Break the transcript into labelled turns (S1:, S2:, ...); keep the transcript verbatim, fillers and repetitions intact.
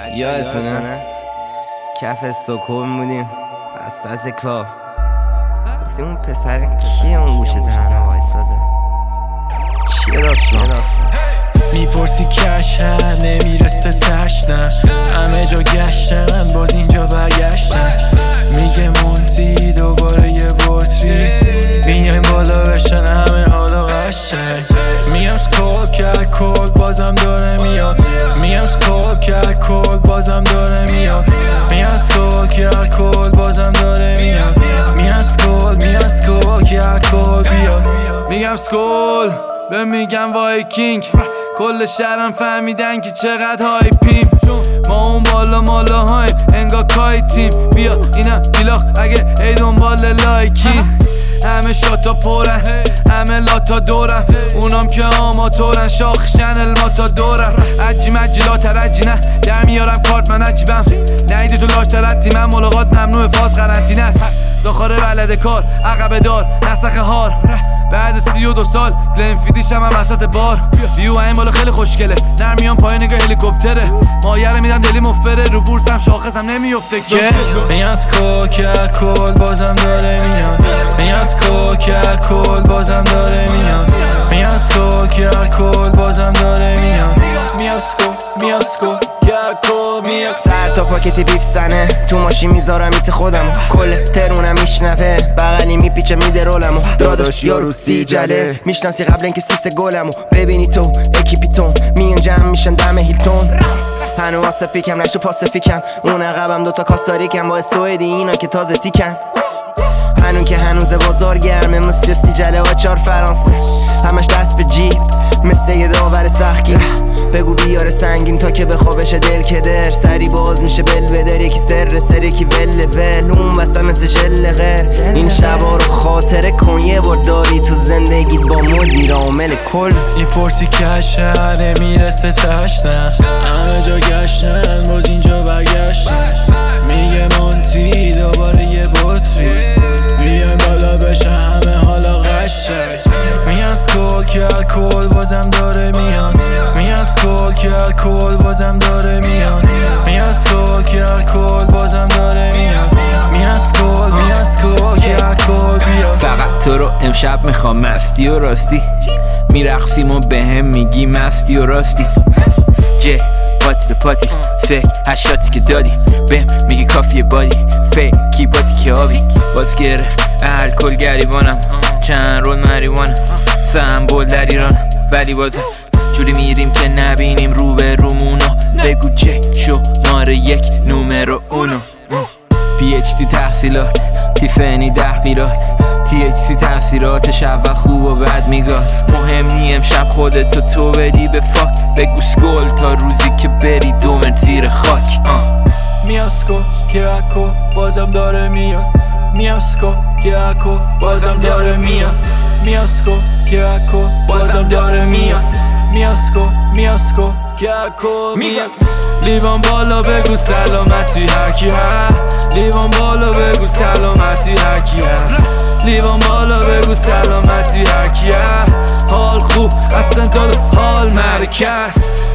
S1: یادتونه کف استکهلم بودیم وسط کلاب، گفتیم اون پسر کیه اون گوشه تنها وایساده؟ چیه داستان؟
S2: میپرسی کشن نمیرسه تشنم، همه جا گشتن باز اینجا برگشتن. میگه مونتی دوباره یه بطری، میگم بالا بشن همه حالا قشنگ. میگم سکول کرد کل بازم داره میاد، میگم سکول کرد کل بازم داره میاد، میگم سکول کرد کل بازم داره میاد، میگم سکول میگم سکول کرد کل بیاد. میگم سکول به میگم وایکینگ، کل شهرم فهمیدن که چقدر هایپیم. ما اون بالا مالا هایم انگا کایتیم، بیا اینم بیلاخ اگه ای دنبال لایکین. همه شاتا پرن همه لاتا دورم، اونام که آماتورن شاخ شنل ما تا دورم. عجی مجی لا ترجی نه در میارم کارت من عجیبم، نیدی تو لاش تردی من ملاقات ممنوع فاز قرنطینه است. زاخاره بلد کار عقب دار نسخ هار، بعد سی و دو سال گلن فیدیشم هم وسط بار. ویو این بالا خیلی خوشگله نرمیان پای نگاه هلیکوپتره، مایه میدم دلی مفره رو بورسم شاخصم نمیفته که میگم سکول کرد کل بازم داره میاد، میگم سکول کرد کل بازم داره میاد، میگم سکول کرد کل بازم داره میاد، میگم سکول میگم سکول کرد کل میاد.
S1: سر تا پاکتی بیف زنه تو ماشین میذارم ایت خودمو، کل ترونم میشنوه بغلی میپیچه میده رولمو. داداش یارو سی جله میشناسی قبل اینکه سیس گلمو ببینی تو اکیپیتون میان جمع میشن دم هیلتون. هنو واسه پیکم نشتو پاسفیکم، اون عقبم دوتا کاستاریکم با سوئدی اینا که تازه تیکن. هنو که هنوز بازار گرمه مصر سی جله و چار فرانسه، همش دست به جیب مثل یه داور سختگیر. بگو بیاره سنگین تا که بخوابش دل کدر، سری باز میشه بل بدر یکی سر سر یکی ول ول اون واسه مثل ژل غیر. این شبا رو خاطره کن یه بار داری تو زندگیت با مدیر عامل کل.
S2: این پرسی کشن نمیرسه تشنم، همه جا گشتن باز اینجا برگشتن. میگه مونتی دوباره یه بطری، بیایم بالا بشه همه حالا قشنگ. میگم سکول کرد کل بازم داره میاد، میگم سکول کرد کل بازم داره میاد، میگم سکول کرد کل بازم داره میاد، میگم سکول میگم سکول کرد کل بیاد.
S3: فقط تو رو امشب میخوام مستی و راستی، میرقصیم و به هم میگی مستی و راستی. جه پاتی رو پاتی سه هشاتی که دادی بهم میگی کافیه بادی فیکی باتی که آبی. باز گرفت الکل گریبانم چند رول مریوانم سمبول در ایرانم، ولی بازم جوری میریم که نبینیم رو به رومونو. بگو چه شماره یک نومرو اونو. پی اچ دی تحصیلات تیفنی دخیرات، تی اچ سی تاثیراتش اول خوب و بد میگاد. مهم نی امشب خودتو تو بدی به فاک، بگو سکول تا روزی که بری دومن زیر خاک.
S2: میام سکول که اکو بازم داره میاد، میام سکول که اکو بازم داره میاد، میام سکول که اکو بازم داره میاد، میام سکول میام سکول که اکو میاد. لیوان بالا بگو سلامتی هرکی هر، لیوان بالا بگو سلامتی هرکی هر، لیوان بالا بگو سلامتی هرکی هر. حال خوب اصلا داد حال مرکز،